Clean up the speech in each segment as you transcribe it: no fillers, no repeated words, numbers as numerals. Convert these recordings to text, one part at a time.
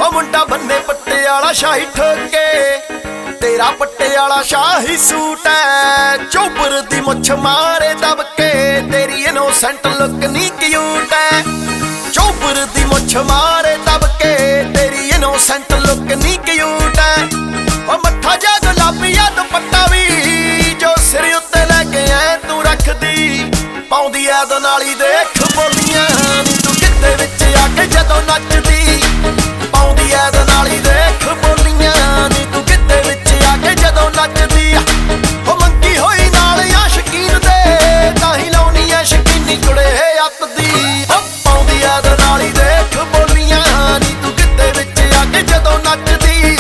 ਮੁੰਡਾ ਬੰਨੇ ਪੱਟੇ ਵਾਲਾ ਸ਼ਾਹੀ ਠੋਕੇ, ਤੇਰਾ ਪੱਟੇ ਵਾਲਾ ਸ਼ਾਹੀ ਸੂਟ ਐ। ਚੋਬਰ ਦੀ ਮੁੱਛ ਮਾਰੇ ਦਬਕੇ, ਤੇਰੀ ਇਨੋਸੈਂਟ ਲੁੱਕ ਨੀ ਕਿਊਟ ਐ। ਚੋਬਰ ਦੀ ਮੁੱਛ ਮਾਰੇ ਦਬਕੇ, ਤੇਰੀ ਇਨੋਸੈਂਟ ਲੁੱਕ ਨੀ ਕਿਊਟ ਐ। ਓ ਮੱਠਾ ਜਾ ਗੁਲਾਬੀਆ ਦੁਪੱਟਾ ਵੀ ਜੋ ਸਿਰ ਉੱਤੇ ਲੈ ਕੇ ਐ ਤੂੰ ਰੱਖਦੀ, ਪਾਉਂਦੀ ਐ ਦਨਾਲੀ ਦੇਖ ਬੋਲੀਆਂ ਨੀ ਤੂੰ ਕਿੱਤੇ ਵਿੱਚ ਆ ਕੇ ਜਦੋਂ ਨੱਚਦੀ, ਪਾਉਂਦੀ ਐ ਦਨਾਲੀ ਦੇਖ ਬੋਲੀਆਂ ਨੀ ਤੂੰ ਕਿੱਤੇ ਵਿੱਚ ਆ ਕੇ ਜਦੋਂ ਨੱਚਦੀ। ਓ ਮੰਗੀ ਹੋਈ ਨਾਲ ਆ ਸ਼ਕੀਨ ਦੇ, ਤਾਂ ਹੀ ਲਾਉਣੀ ਐ ਸ਼ਕੀਨੀ ਕੁੜੇ ਅੱਤ ਦੀ। ਓ ਪਾਉਂਦੀ ਐ ਦਨਾਲੀ ਦੇਖ ਬੋਲੀਆਂ ਨੀ ਤੂੰ ਕਿੱਤੇ ਵਿੱਚ ਆ ਕੇ ਜਦੋਂ ਨੱਚਦੀ।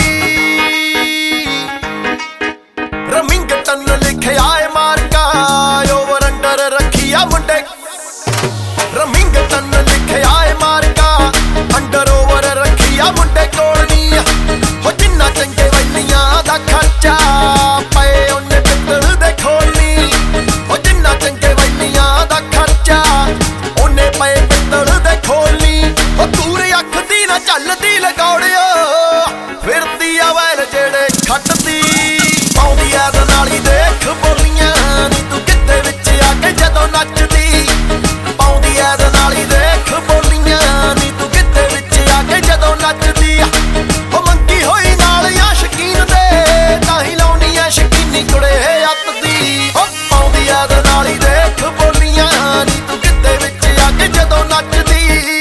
ਰਮਿੰਗਟਨ ਲਿਖਿਆ ਏ ਮਾਰਕਾ, ਓਵਰ ਅੰਡਰ ਰੱਖੀ ਆ ਮੁੰਡੇ। ਰਮਿੰਗਟਨ ਲਿਖਿਆ ਏ ਮਾਰਕਾ, ਅੰਡਰ ਓਵਰ ਰੱਖੀ ਆ ਮੁੰਡੇ ਕੋਲ ਨੀ। ਹੋ ਜਿੰਨਾ ਚੰਗੇ ਵੈਲੀਆਂ ਦਾ ਖਰਚਾ ਪਏ ਉਹਨੇ ਪਿੱਤਲ ਦੇ ਖੋਲਣੀ। ਹੋ ਜਿੰਨਾ ਚੰਗੇ ਵੈਲੀਆਂ ਦਾ ਖਰਚਾ ਉਹਨੇ ਪਏ ਪਿੱਤਲ ਦੇ ਖੋਲਣੀ। ਉਹ ਤੂਰੇ ਅੱਖ ਦੀ ਨਾ ਝੱਲਦੀ ਲਗੌੜਿਓ, ਫਿਰਦੀ ਆ ਵੈਲ ਜਿਹੜੇ ਖੱਟਦੀ, ਪਾਉਂਦੀ ਐ ਦਨਾਲੀ ਦੇਖ ਬੋਲੀਆਂ ਨੀ ਤੂੰ ਕਿੱਤੇ ਵਿੱਚ ਆ ਕੇ ਜਦੋਂ ਨੱਚਦੀ, ਪਾਉਂਦੀ ਐ ਦਨਾਲੀ ਦੇਖ ਬੋਲੀਆਂ ਨੀ ਤੂੰ ਕਿੱਤੇ ਵਿੱਚ ਆ ਕੇ ਜਦੋਂ ਨੱਚਦੀ। ਉਹ ਮੰਗੀ ਹੋਈ ਨਾਲ ਆ ਸ਼ਕੀਨ ਦੇ, ਤਾਂ ਹੀ ਲਾਉਣੀ ਐ ਸ਼ਕੀਨੀ ਕੁੜੇ ਅੱਤ ਦੀ। ਉਹ ਪਾਉਂਦੀ ਐ ਦਨਾਲੀ ਦੇਖ ਬੋਲੀਆਂ ਨੀ ਤੂੰ ਕਿੱਤੇ ਵਿੱਚ ਆ ਕੇ ਜਦੋਂ ਨੱਚਦੀ।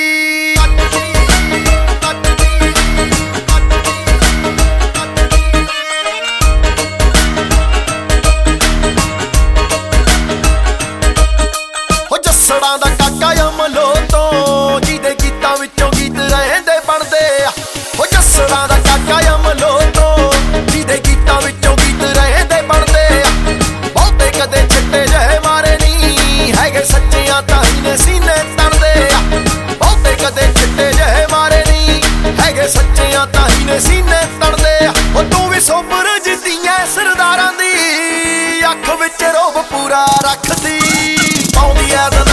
ਜੱਸੜਾਂ ਦਾ ਕਾਕਾ ਅਮਲੋ ਤੋਂ, ਜਿਹਦੇ ਗੀਤਾਂ ਵਿੱਚੋਂ ਗੀਤ ਰਹਿੰਦੇ ਬਣਦੇ ਆ। ਉਹ ਜੱਸੜਾਂ ਦਾ ਕਾਕਾ ਅਮਲੋ ਤੋਂ, ਜਿਹਦੇ ਗੀਤਾਂ ਵਿੱਚੋਂ ਗੀਤ ਰਹਿੰਦੇ ਬਣਦੇ ਆ। ਬਹੁਤੇ ਕਦੇ ਛਿੱਟੇ ਜਿਹੇ ਮਾਰੇ ਨਹੀਂ ਹੈਗੇ, ਸੱਚੀਆਂ ਤਾਂ ਹੀ ਨੇ ਸੀਨੇ ਤਣਦੇ ਆ। ਬਹੁਤੇ ਕਦੇ ਛਿੱਟੇ ਜਿਹੇ ਮਾਰੇ ਨਹੀਂ ਹੈਗੇ, ਸੱਚੀਆਂ ਤਾਂ ਹੀ ਨੇ ਸੀਨੇ ਤਣਦੇ ਆ। ਉਹ ਤੂੰ ਵੀ ਸੋਬਰ ਜਿੱਦੀਆਂ ਸਰਦਾਰਾਂ ਦੀ, ਅੱਖ ਵਿੱਚ ਰੋਬ ਪੂਰਾ ਰੱਖਦੀ, ਪਾਉਂਦੀ ਐ